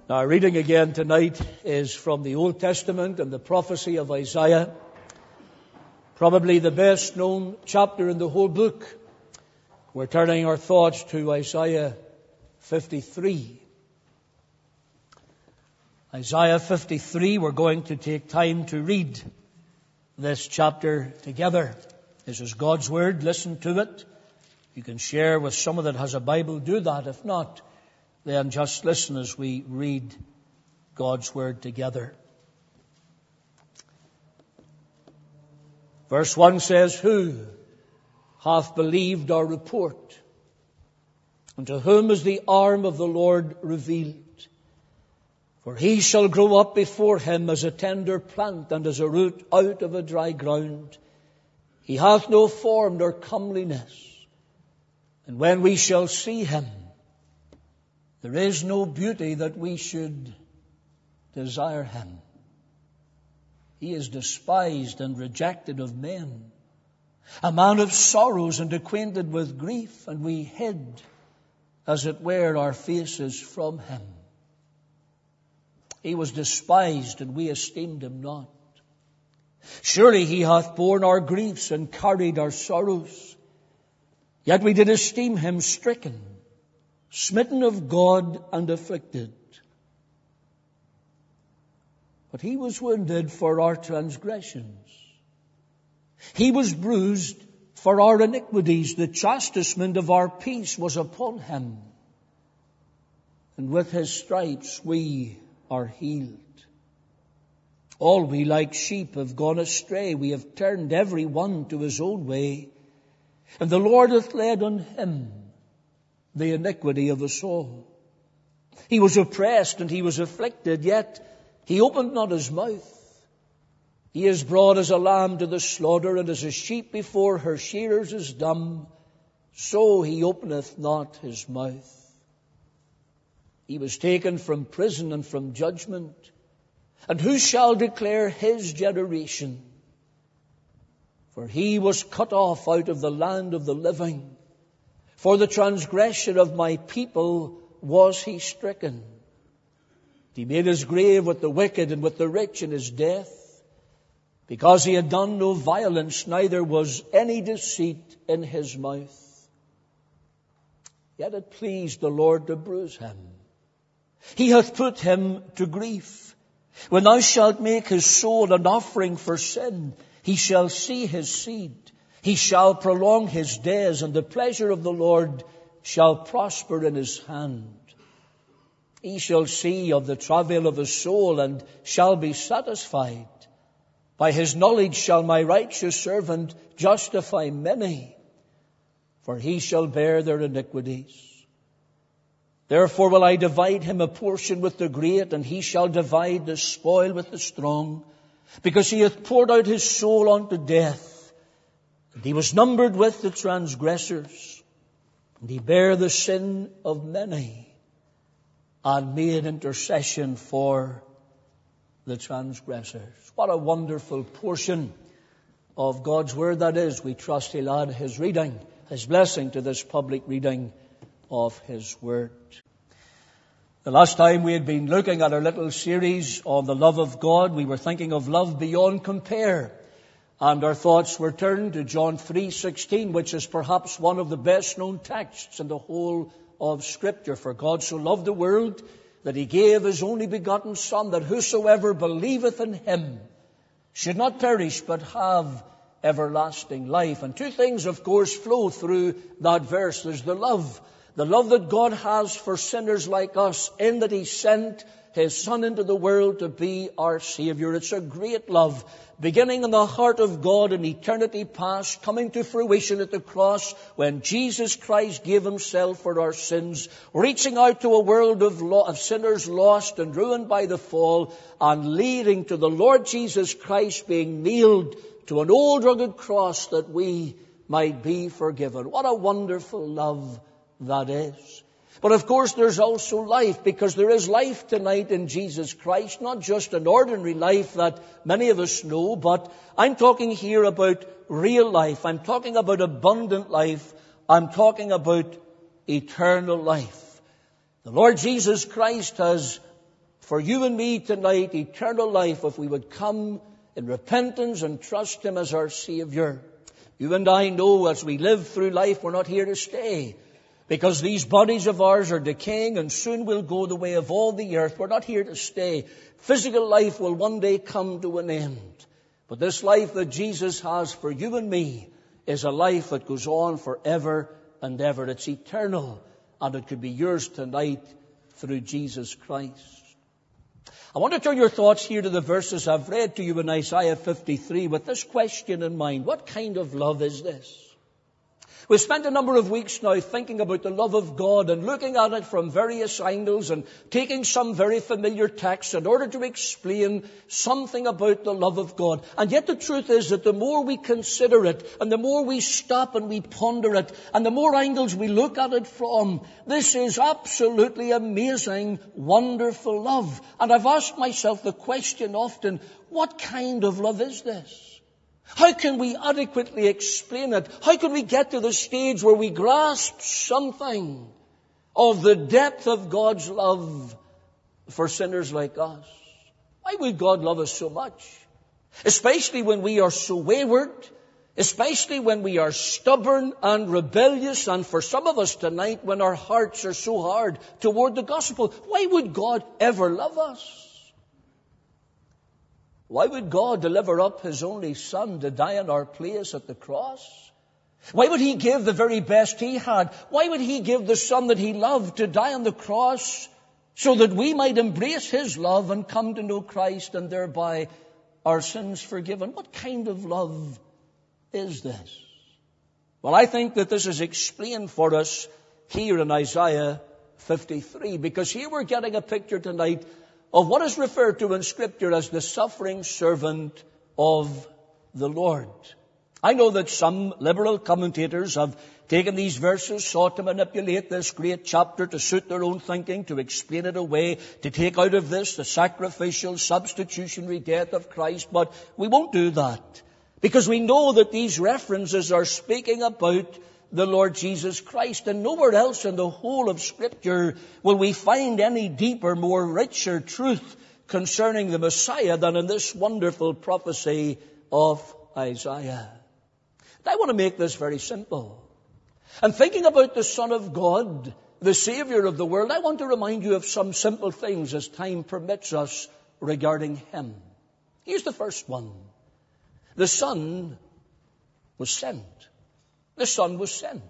Our reading again tonight is from the Old Testament and the prophecy of Isaiah, probably the best known chapter in the whole book. We're turning our thoughts to Isaiah 53. Isaiah 53, we're going to take time to read this chapter together. This is God's Word. Listen to it. You can share with someone that has a Bible. Do that. If not, then just listen as we read God's Word together. Verse 1 says, "Who hath believed our report? And to whom is the arm of the Lord revealed? For he shall grow up before him as a tender plant and as a root out of a dry ground. He hath no form nor comeliness. And when we shall see him, there is no beauty that we should desire him. He is despised and rejected of men, a man of sorrows and acquainted with grief, and we hid, as it were, our faces from him. He was despised, and we esteemed him not. Surely he hath borne our griefs and carried our sorrows. Yet we did esteem him stricken, smitten of God, and afflicted. But he was wounded for our transgressions. He was bruised for our iniquities. The chastisement of our peace was upon him. And with his stripes we are healed. All we like sheep have gone astray. We have turned every one to his own way. And the Lord hath laid on him the iniquity of us all. He was oppressed and he was afflicted, yet he opened not his mouth. He is brought as a lamb to the slaughter, and as a sheep before her shearers is dumb, so he openeth not his mouth. He was taken from prison and from judgment. And who shall declare his generation? For he was cut off out of the land of the living. For the transgression of my people was he stricken. He made his grave with the wicked and with the rich in his death, because he had done no violence, neither was any deceit in his mouth. Yet it pleased the Lord to bruise him. He hath put him to grief. When thou shalt make his soul an offering for sin, he shall see his seed. He shall prolong his days, and the pleasure of the Lord shall prosper in his hand. He shall see of the travail of his soul, and shall be satisfied. By his knowledge shall my righteous servant justify many, for he shall bear their iniquities. Therefore will I divide him a portion with the great, and he shall divide the spoil with the strong, because he hath poured out his soul unto death, and he was numbered with the transgressors, and he bare the sin of many, and made intercession for the transgressors. What a wonderful portion of God's Word that is. We trust He'll add His reading, His blessing to this public reading of His Word. The last time we had been looking at our little series on the love of God, we were thinking of love beyond compare. And our thoughts were turned to John 3:16, which is perhaps one of the best known texts in the whole of Scripture. For God so loved the world that He gave His only begotten Son, that whosoever believeth in Him should not perish but have everlasting life. And two things, of course, flow through that verse. There's the love that God has for sinners like us, in that He sent His Son into the world to be our Savior. It's a great love, beginning in the heart of God in eternity past, coming to fruition at the cross when Jesus Christ gave Himself for our sins, reaching out to a world of sinners lost and ruined by the fall, and leading to the Lord Jesus Christ being nailed to an old rugged cross that we might be forgiven. What a wonderful love that is. But of course there's also life, because there is life tonight in Jesus Christ, not just an ordinary life that many of us know, but I'm talking here about real life. I'm talking about abundant life. I'm talking about eternal life. The Lord Jesus Christ has for you and me tonight eternal life if we would come in repentance and trust Him as our Savior. You and I know as we live through life, we're not here to stay, because these bodies of ours are decaying and soon will go the way of all the earth. We're not here to stay. Physical life will one day come to an end. But this life that Jesus has for you and me is a life that goes on forever and ever. It's eternal, and it could be yours tonight through Jesus Christ. I want to turn your thoughts here to the verses I've read to you in Isaiah 53 with this question in mind. What kind of love is this? We've spent a number of weeks now thinking about the love of God and looking at it from various angles and taking some very familiar texts in order to explain something about the love of God. And yet the truth is that the more we consider it and the more we stop and we ponder it and the more angles we look at it from, this is absolutely amazing, wonderful love. And I've asked myself the question often, what kind of love is this? How can we adequately explain it? How can we get to the stage where we grasp something of the depth of God's love for sinners like us? Why would God love us so much? Especially when we are so wayward, especially when we are stubborn and rebellious, and for some of us tonight when our hearts are so hard toward the gospel. Why would God ever love us? Why would God deliver up His only Son to die in our place at the cross? Why would He give the very best He had? Why would He give the Son that He loved to die on the cross so that we might embrace His love and come to know Christ and thereby our sins forgiven? What kind of love is this? Well, I think that this is explained for us here in Isaiah 53, because here we're getting a picture tonight of what is referred to in Scripture as the suffering servant of the Lord. I know that some liberal commentators have taken these verses, sought to manipulate this great chapter to suit their own thinking, to explain it away, to take out of this the sacrificial, substitutionary death of Christ. But we won't do that, because we know that these references are speaking about the Lord Jesus Christ, and nowhere else in the whole of Scripture will we find any deeper, more richer truth concerning the Messiah than in this wonderful prophecy of Isaiah. I want to make this very simple. And thinking about the Son of God, the Savior of the world, I want to remind you of some simple things as time permits us regarding Him. Here's the first one. The Son was sent. The Son was sent.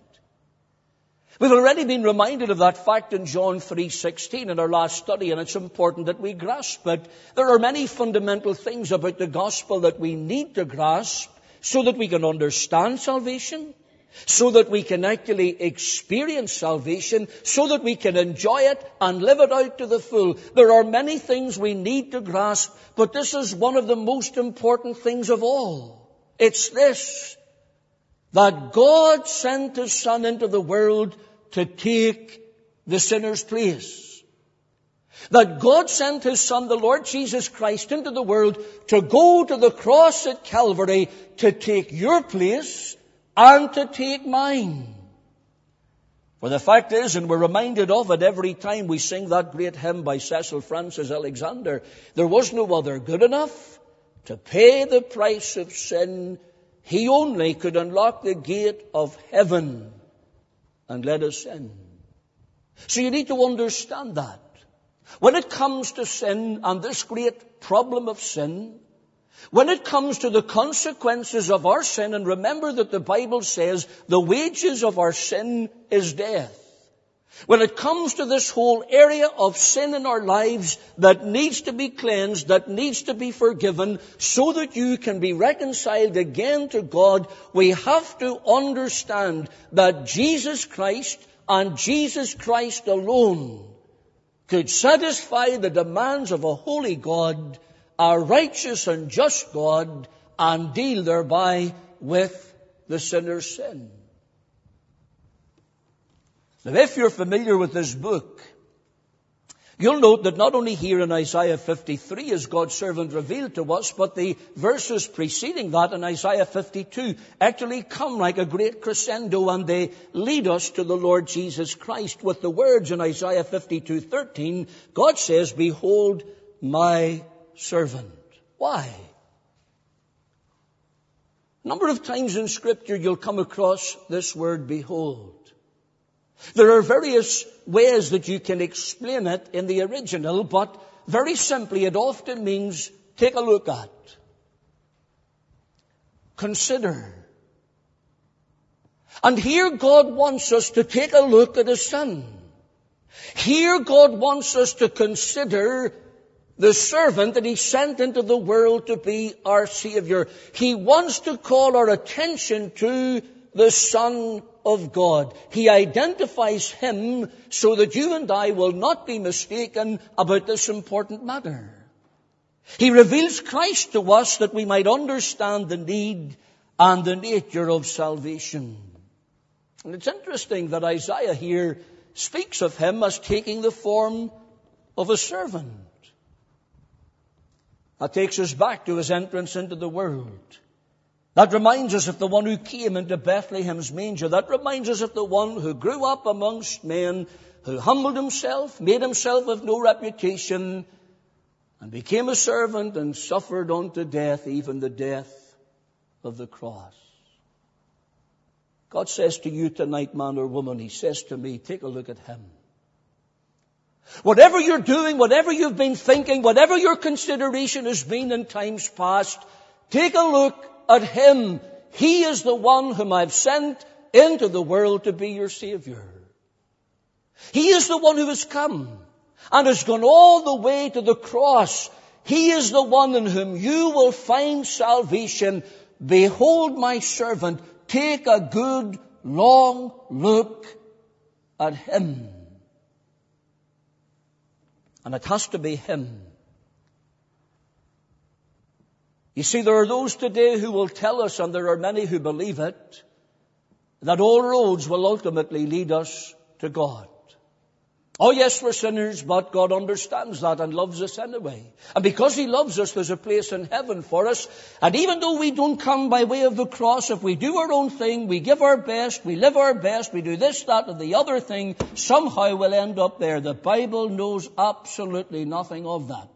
We've already been reminded of that fact in John 3:16 in our last study, and it's important that we grasp it. There are many fundamental things about the gospel that we need to grasp so that we can understand salvation, so that we can actually experience salvation, so that we can enjoy it and live it out to the full. There are many things we need to grasp, but this is one of the most important things of all. It's this: that God sent His Son into the world to take the sinner's place. That God sent His Son, the Lord Jesus Christ, into the world to go to the cross at Calvary to take your place and to take mine. For the fact is, and we're reminded of it every time we sing that great hymn by Cecil Francis Alexander, there was no other good enough to pay the price of sin. He only could unlock the gate of heaven and let us in. So you need to understand that. When it comes to sin and this great problem of sin, when it comes to the consequences of our sin, and remember that the Bible says the wages of our sin is death. When it comes to this whole area of sin in our lives that needs to be cleansed, that needs to be forgiven, so that you can be reconciled again to God, we have to understand that Jesus Christ and Jesus Christ alone could satisfy the demands of a holy God, a righteous and just God, and deal thereby with the sinner's sin. Now, if you're familiar with this book, You'll note that not only here in Isaiah 53 is God's servant revealed to us, but the verses preceding that in Isaiah 52 actually come like a great crescendo, and they lead us to the Lord Jesus Christ with the words in Isaiah 52:13, God says, "Behold my servant." Why? A number of times in Scripture you'll come across this word, behold. There are various ways that you can explain it in the original, but very simply it often means take a look at, consider. And here God wants us to take a look at His Son. Here God wants us to consider the servant that He sent into the world to be our Savior. He wants to call our attention to the Son of God. He identifies Him so that you and I will not be mistaken about this important matter. He reveals Christ to us that we might understand the need and the nature of salvation. And it's interesting that Isaiah here speaks of Him as taking the form of a servant. That takes us back to His entrance into the world. That reminds us of the one who came into Bethlehem's manger. That reminds us of the one who grew up amongst men, who humbled Himself, made Himself of no reputation, and became a servant and suffered unto death, even the death of the cross. God says to you tonight, man or woman, He says to me, take a look at Him. Whatever you're doing, whatever you've been thinking, whatever your consideration has been in times past, take a look at Him. He is the one whom I've sent into the world to be your Savior. He is the one who has come and has gone all the way to the cross. He is the one in whom you will find salvation. Behold my servant. Take a good, long look at Him. And it has to be Him. You see, there are those today who will tell us, and there are many who believe it, that all roads will ultimately lead us to God. Oh yes, we're sinners, but God understands that and loves us anyway. And because He loves us, there's a place in heaven for us. And even though we don't come by way of the cross, if we do our own thing, we give our best, we live our best, we do this, that, and the other thing, somehow we'll end up there. The Bible knows absolutely nothing of that.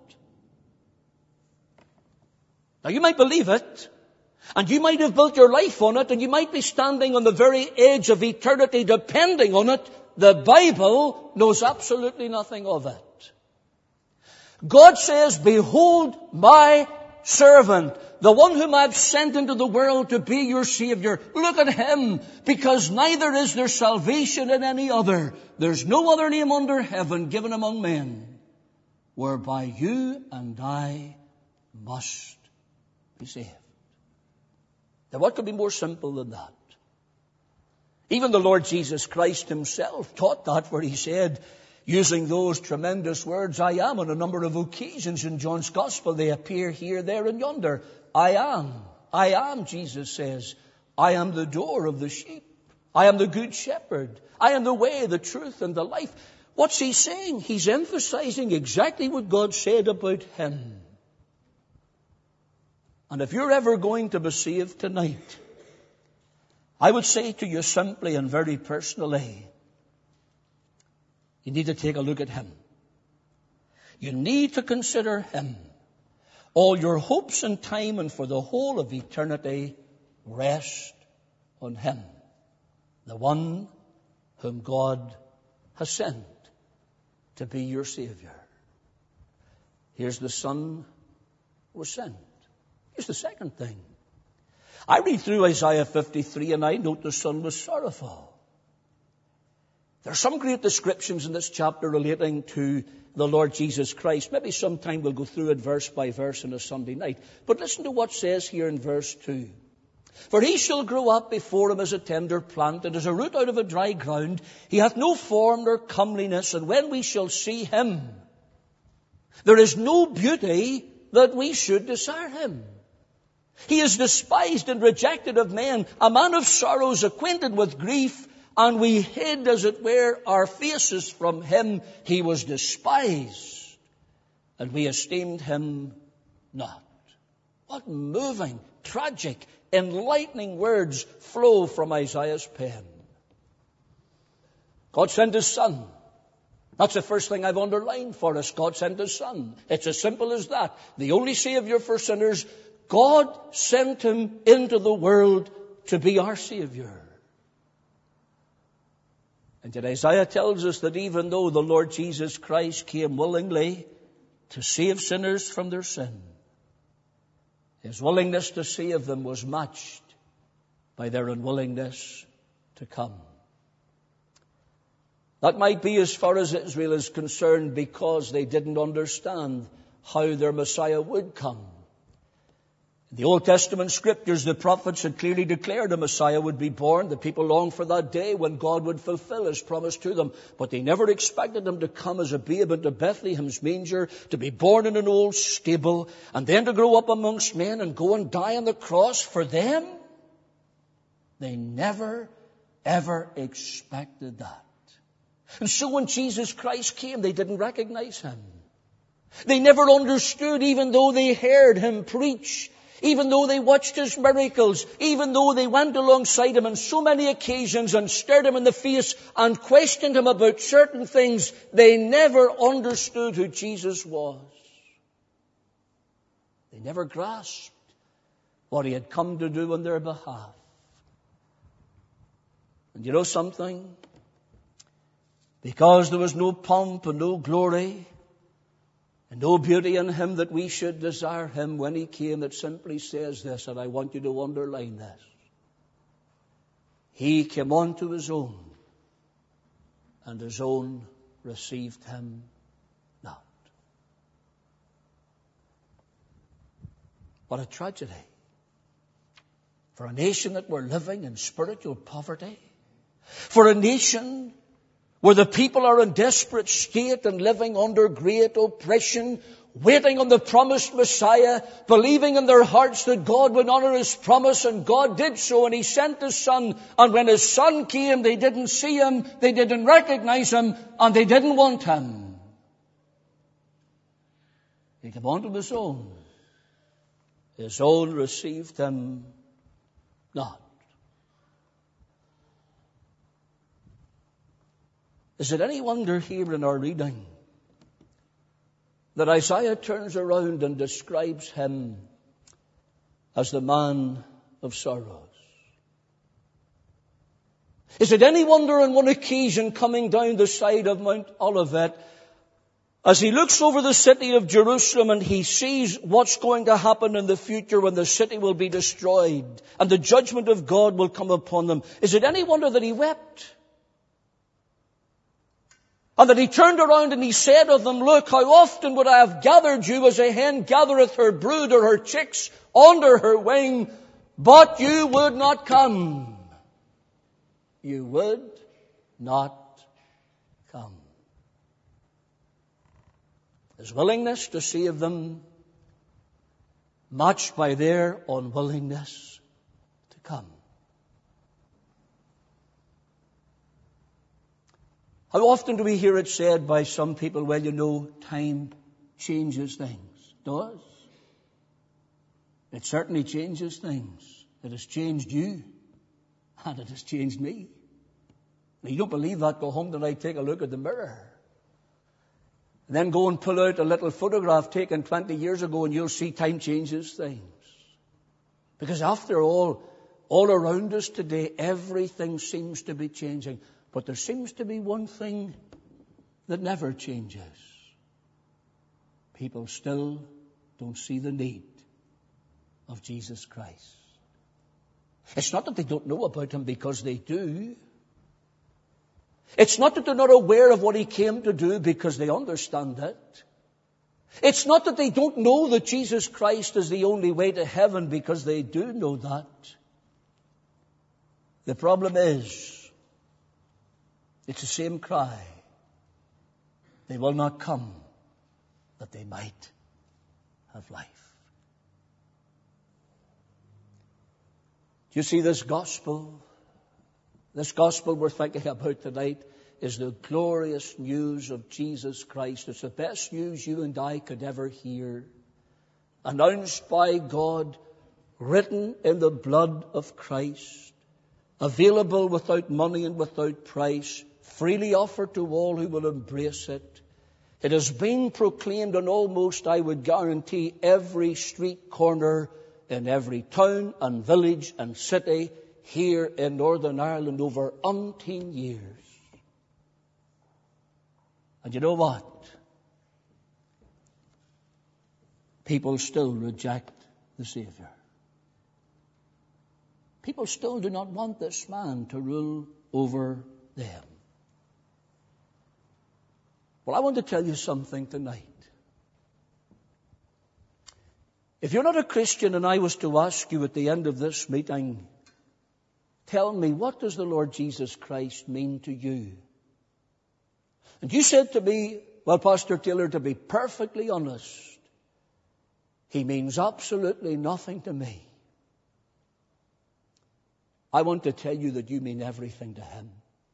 Now you might believe it, and you might have built your life on it, and you might be standing on the very edge of eternity depending on it. The Bible knows absolutely nothing of it. God says, behold my servant, the one whom I've sent into the world to be your Savior. Look at Him, because neither is there salvation in any other. There's no other name under heaven given among men whereby you and I must be saved. Now what could be more simple than that? Even the Lord Jesus Christ Himself taught that, where He said, using those tremendous words, I am, on a number of occasions in John's Gospel. They appear here, there, and yonder. I am, Jesus says. I am the door of the sheep. I am the good shepherd. I am the way, the truth, and the life. What's He saying? He's emphasizing exactly what God said about Him. And if you're ever going to be saved tonight, I would say to you simply and very personally, you need to take a look at Him. You need to consider Him. All your hopes and time and for the whole of eternity rest on Him, the one whom God has sent to be your Savior. Here's the Son who was sent. Here's the second thing. I read through Isaiah 53 and I note the Son was sorrowful. There are some great descriptions in this chapter relating to the Lord Jesus Christ. Maybe sometime we'll go through it verse by verse on a Sunday night. But listen to what it says here in verse 2. For He shall grow up before Him as a tender plant, and as a root out of a dry ground. He hath no form nor comeliness, and when we shall see Him, there is no beauty that we should desire Him. He is despised and rejected of men, a man of sorrows, acquainted with grief, and we hid, as it were, our faces from him. He was despised, and we esteemed him not. What moving, tragic, enlightening words flow from Isaiah's pen. God sent his Son. That's the first thing I've underlined for us. God sent his Son. It's as simple as that. The only Savior for sinners. God sent him into the world to be our Savior. And yet Isaiah tells us that even though the Lord Jesus Christ came willingly to save sinners from their sin, his willingness to save them was matched by their unwillingness to come. That might be as far as Israel is concerned because they didn't understand how their Messiah would come. In the Old Testament scriptures, the prophets had clearly declared a Messiah would be born. The people longed for that day when God would fulfill his promise to them. But they never expected him to come as a babe into Bethlehem's manger, to be born in an old stable, and then to grow up amongst men and go and die on the cross for them. They never, ever expected that. And so when Jesus Christ came, they didn't recognize him. They never understood, even though they heard him preach, even though they watched his miracles, even though they went alongside him on so many occasions and stared him in the face and questioned him about certain things, they never understood who Jesus was. They never grasped what he had come to do on their behalf. And you know something? Because there was no pomp and no glory and no beauty in him that we should desire him when he came, it simply says this, and I want you to underline this. He came unto his own, and his own received him not. What a tragedy for a nation that were living in spiritual poverty, for a nation where the people are in desperate state and living under great oppression, waiting on the promised Messiah, believing in their hearts that God would honor his promise, and God did so, and he sent his Son. And when his Son came, they didn't see him, they didn't recognize him, and they didn't want him. He came unto his own. His own received him not. Is it any wonder here in our reading that Isaiah turns around and describes him as the man of sorrows? Is it any wonder on one occasion coming down the side of Mount Olivet, as he looks over the city of Jerusalem and he sees what's going to happen in the future when the city will be destroyed and the judgment of God will come upon them, is it any wonder that he wept? And that he turned around and he said of them, look, how often would I have gathered you as a hen gathereth her brood or her chicks under her wing, but you would not come. You would not come. His willingness to save them matched by their unwillingness to come. How often do we hear it said by some people, well, you know, time changes things. It does. It certainly changes things. It has changed you, and it has changed me. Now, you don't believe that, go home tonight, take a look at the mirror. And then go and pull out a little photograph taken 20 years ago, and you'll see time changes things. Because after all around us today, everything seems to be changing. But there seems to be one thing that never changes. People still don't see the need of Jesus Christ. It's not that they don't know about him, because they do. It's not that they're not aware of what he came to do, because they understand it. It's not that they don't know that Jesus Christ is the only way to heaven, because they do know that. The problem is, it's the same cry. They will not come that they might have life. Do you see this gospel This gospel we're thinking about tonight is the glorious news of Jesus Christ. It's the best news you and I could ever hear. Announced by God, written in the blood of Christ, available without money and without price, freely offered to all who will embrace it. It has been proclaimed in almost, I would guarantee, every street corner in every town and village and city here in Northern Ireland over umpteen years. And you know what? People still reject the Savior. People still do not want this man to rule over them. Well, I want to tell you something tonight. If you're not a Christian and I was to ask you at the end of this meeting, tell me, what does the Lord Jesus Christ mean to you? And you said to me, well, Pastor Taylor, to be perfectly honest, he means absolutely nothing to me. I want to tell you that you mean everything to him.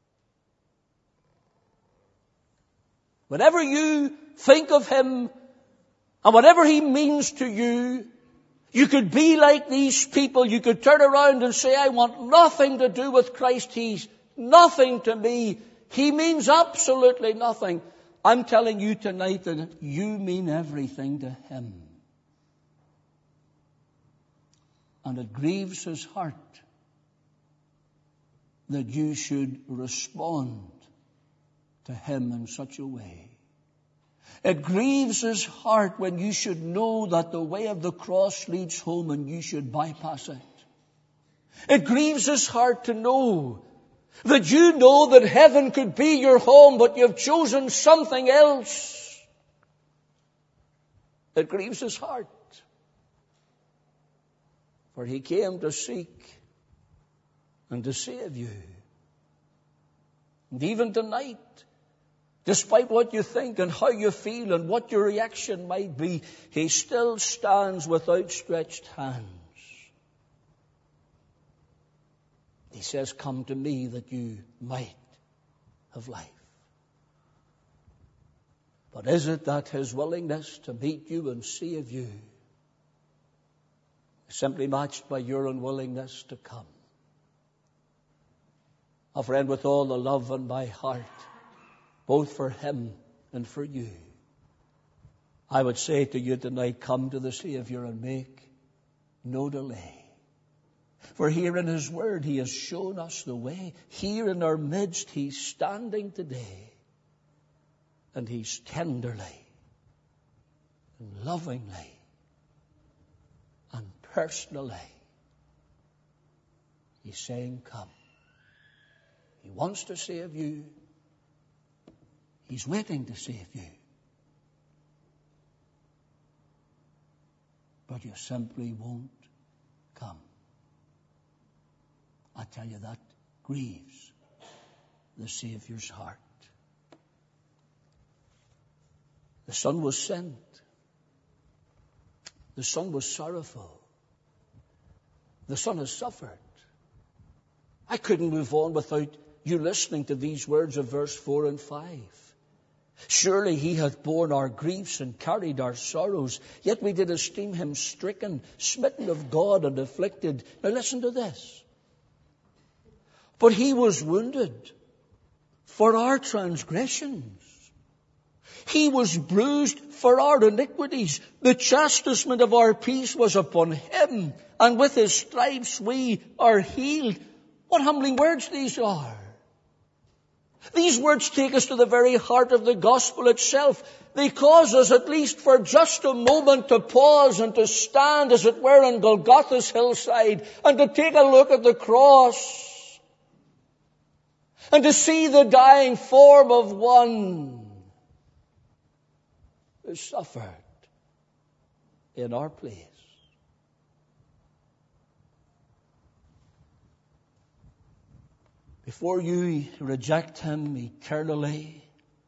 Whenever you think of him and whatever he means to you, you could be like these people. You could turn around and say, I want nothing to do with Christ. He's nothing to me. He means absolutely nothing. I'm telling you tonight that you mean everything to him. And it grieves his heart that you should respond to him in such a way. It grieves his heart when you should know that the way of the cross leads home and you should bypass it. It grieves his heart to know that you know that heaven could be your home, but you've chosen something else. It grieves his heart. For he came to seek and to save you. And even tonight, despite what you think and how you feel and what your reaction might be, he still stands with outstretched hands. He says, come to me that you might have life. But is it that his willingness to meet you and save you is simply matched by your unwillingness to come? A friend, with all the love in my heart, both for him and for you, I would say to you tonight, come to the Savior and make no delay. For here in his word, he has shown us the way. Here in our midst, he's standing today. And he's tenderly and lovingly and personally, he's saying, come. He wants to save you. He's waiting to save you. But you simply won't come. I tell you, that grieves the Savior's heart. The Son was sent. The Son was sorrowful. The Son has suffered. I couldn't move on without you listening to these words of verse 4 and 5. Surely he hath borne our griefs and carried our sorrows, yet we did esteem him stricken, smitten of God, and afflicted. Now listen to this. But he was wounded for our transgressions. He was bruised for our iniquities. The chastisement of our peace was upon him, and with his stripes we are healed. What humbling words these are. These words take us to the very heart of the gospel itself. They cause us, at least for just a moment, to pause and to stand, as it were, on Golgotha's hillside and to take a look at the cross and to see the dying form of one who suffered in our place. Before you reject him eternally,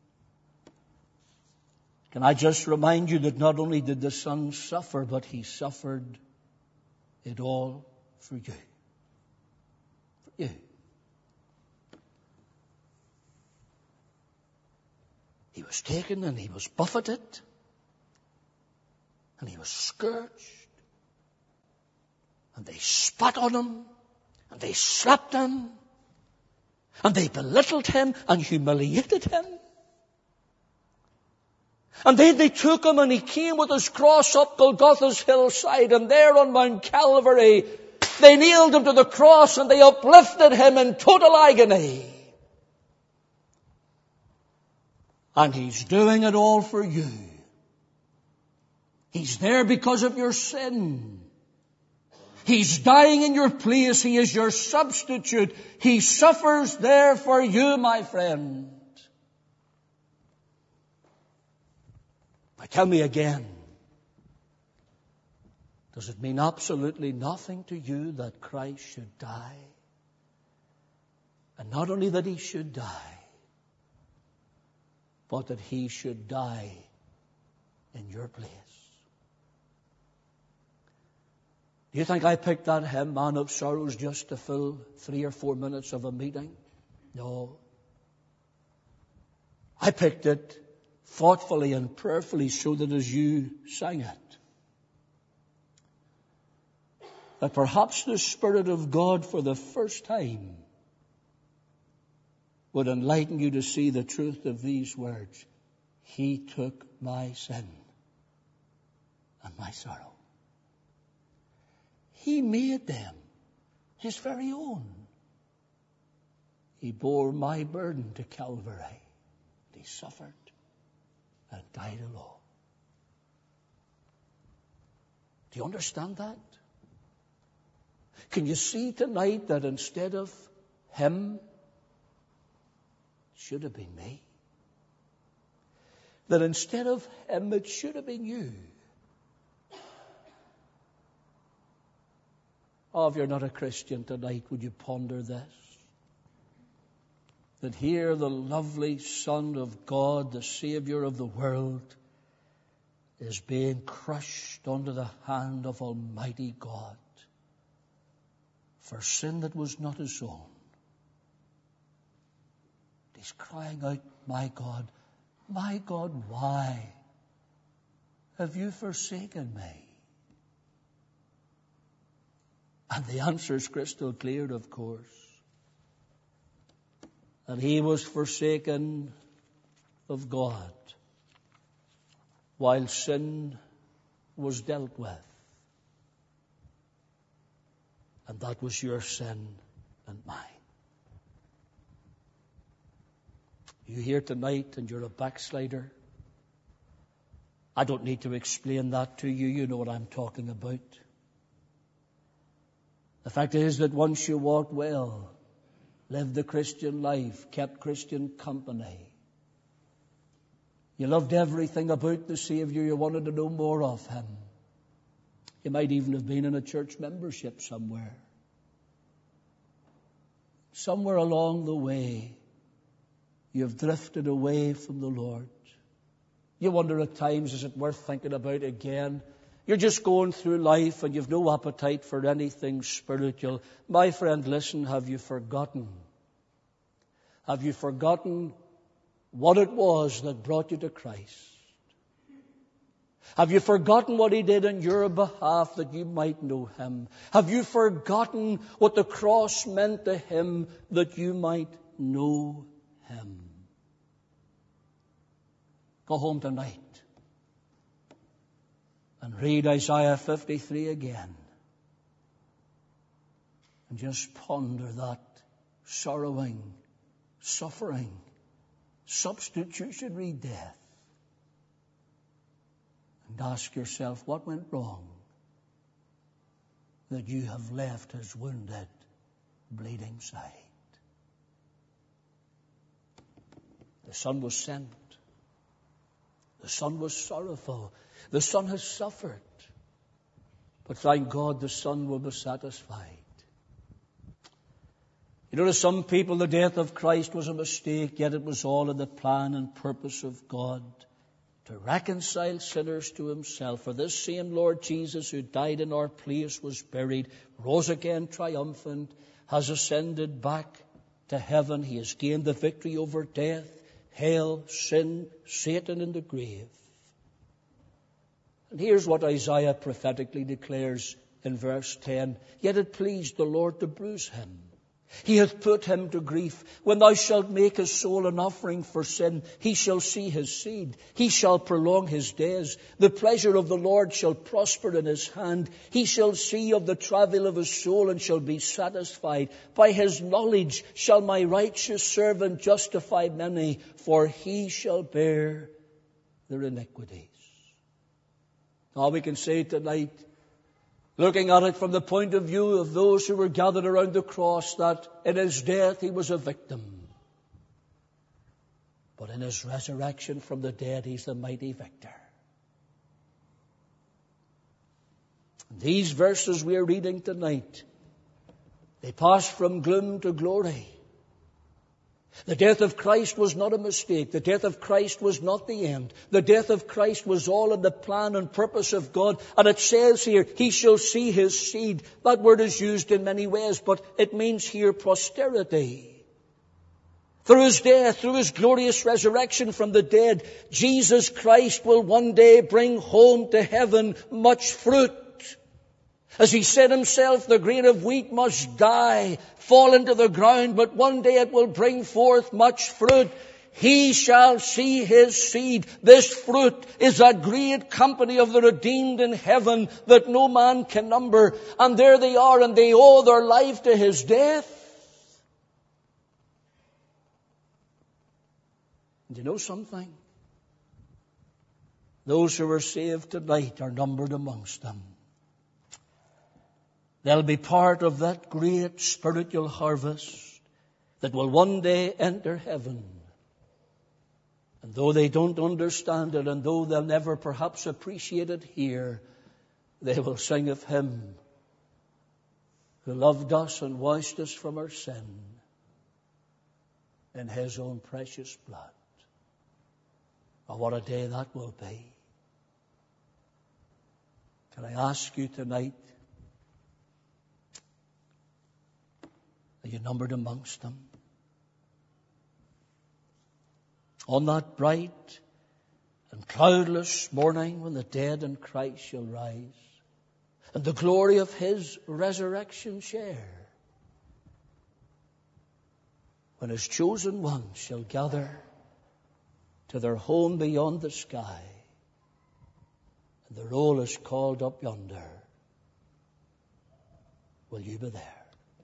can I just remind you that not only did the Son suffer, but he suffered it all for you. For you. He was taken and he was buffeted and he was scourged and they spat on him and they slapped him and they belittled him and humiliated him. And then they took him and he came with his cross up Golgotha's hillside, and there on Mount Calvary they nailed him to the cross and they uplifted him in total agony. And he's doing it all for you. He's there because of your sin. He's dying in your place. He is your substitute. He suffers there for you, my friend. Now tell me again, does it mean absolutely nothing to you that Christ should die? And not only that he should die, but that he should die in your place. Do you think I picked that hymn, Man of Sorrows, just to fill 3 or 4 minutes of a meeting? No. I picked it thoughtfully and prayerfully so that as you sang it, that perhaps the Spirit of God for the first time would enlighten you to see the truth of these words. He took my sin and my sorrow. He made them his very own. He bore my burden to Calvary. He suffered and died alone. Do you understand that? Can you see tonight that instead of him, it should have been me? That instead of him, it should have been you? Oh, if you're not a Christian tonight, would you ponder this? That here the lovely Son of God, the Savior of the world, is being crushed under the hand of Almighty God for sin that was not his own. He's crying out, my God, why have you forsaken me? And the answer is crystal clear, of course. That he was forsaken of God while sin was dealt with. And that was your sin and mine. You here tonight and you're a backslider. I don't need to explain that to you. You know what I'm talking about. The fact is that once you walked well, lived the Christian life, kept Christian company, you loved everything about the Savior, you wanted to know more of him. You might even have been in a church membership somewhere. Somewhere along the way, you've drifted away from the Lord. You wonder at times, is it worth thinking about again? You're just going through life and you've no appetite for anything spiritual. My friend, listen, have you forgotten? Have you forgotten what it was that brought you to Christ? Have you forgotten what he did on your behalf that you might know him? Have you forgotten what the cross meant to him that you might know him? Go home tonight and read Isaiah 53 again. And just ponder that sorrowing, suffering, substitutionary death. And ask yourself, what went wrong that you have left his wounded, bleeding side? The Son was sent. The Son was sorrowful. The Son has suffered. But thank God the Son will be satisfied. You know, to some people the death of Christ was a mistake, yet it was all in the plan and purpose of God to reconcile sinners to himself. For this same Lord Jesus who died in our place, was buried, rose again triumphant, has ascended back to heaven. He has gained the victory over death. hell, sin, Satan, and the grave. And here's what Isaiah prophetically declares in verse 10. Yet it pleased the Lord to bruise him. He hath put him to grief. When thou shalt make his soul an offering for sin, he shall see his seed. He shall prolong his days. The pleasure of the Lord shall prosper in his hand. He shall see of the travail of his soul and shall be satisfied. By his knowledge shall my righteous servant justify many, for he shall bear their iniquities. Now we can say tonight, looking at it from the point of view of those who were gathered around the cross, that in his death he was a victim. But in his resurrection from the dead, he's the mighty victor. These verses we are reading tonight, they pass from gloom to glory. The death of Christ was not a mistake. The death of Christ was not the end. The death of Christ was all in the plan and purpose of God. And it says here, he shall see his seed. That word is used in many ways, but it means here posterity. Through his death, through his glorious resurrection from the dead, Jesus Christ will one day bring home to heaven much fruit. As he said himself, the grain of wheat must die, fall into the ground, but one day it will bring forth much fruit. He shall see his seed. This fruit is a great company of the redeemed in heaven that no man can number. And there they are, and they owe their life to his death. And you know something? Those who are saved tonight are numbered amongst them. They'll be part of that great spiritual harvest that will one day enter heaven. And though they don't understand it, and though they'll never perhaps appreciate it here, they will sing of him who loved us and washed us from our sin in his own precious blood. Oh, what a day that will be. Can I ask you tonight, are you numbered amongst them? On that bright and cloudless morning when the dead in Christ shall rise and the glory of his resurrection share, when his chosen ones shall gather to their home beyond the sky and the roll is called up yonder, will you be there?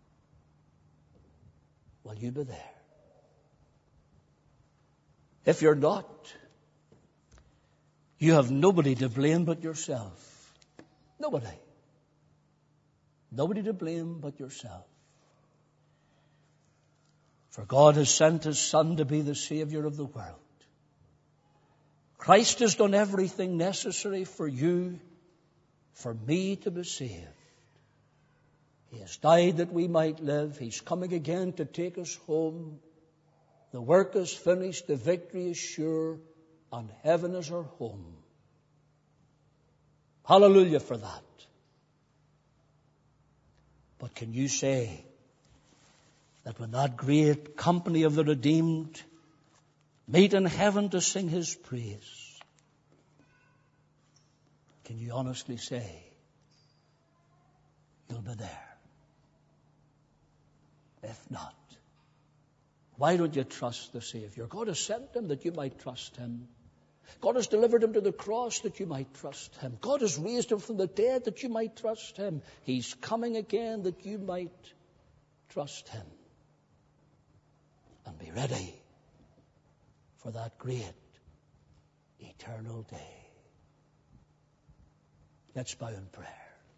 Will you be there? If you're not, you have nobody to blame but yourself. Nobody. Nobody to blame but yourself. For God has sent his Son to be the Savior of the world. Christ has done everything necessary for you, for me to be saved. He has died that we might live. He's coming again to take us home. The work is finished. The victory is sure. And heaven is our home. Hallelujah for that. But can you say that when that great company of the redeemed meet in heaven to sing his praise, can you honestly say you'll be there? If not, why don't you trust the Savior? God has sent him that you might trust him. God has delivered him to the cross that you might trust him. God has raised him from the dead that you might trust him. He's coming again that you might trust him. And be ready for that great eternal day. Let's bow in prayer.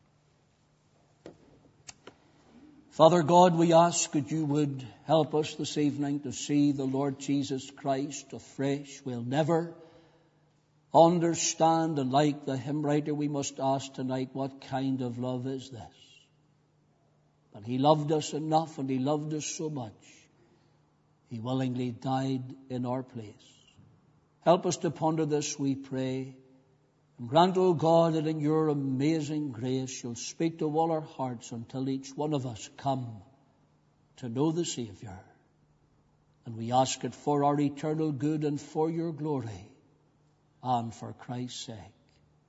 Father God, we ask that you would help us this evening to see the Lord Jesus Christ afresh. We'll never understand, and like the hymn writer, we must ask tonight, what kind of love is this? But he loved us enough, and he loved us so much, he willingly died in our place. Help us to ponder this, we pray. And grant, O God, that in your amazing grace you'll speak to all our hearts until each one of us come to know the Savior And we ask it for our eternal good and for your glory and for Christ's sake.